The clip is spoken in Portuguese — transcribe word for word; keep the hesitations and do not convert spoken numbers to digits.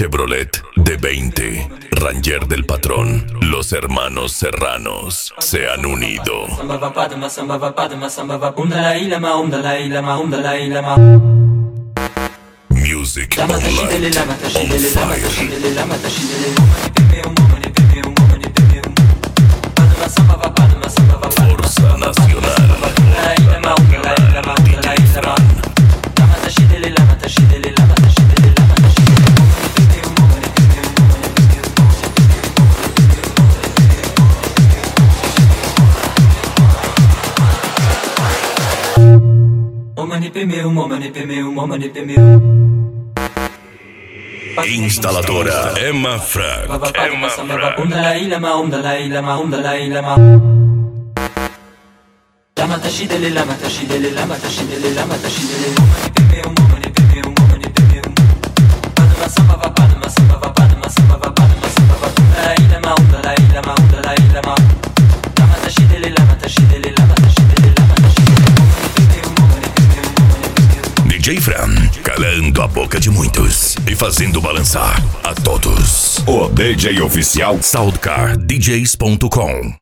Chevrolet D veinte, Ranger del Patrón, los hermanos Serranos se han unido. Music Online on fire. Forza Nacional. D J Fran. Instaladora Emma Frank. Emma Frank. D J Fran, calando a boca de muitos e fazendo balançar a todos. O D J oficial Soundcar D Js ponto com.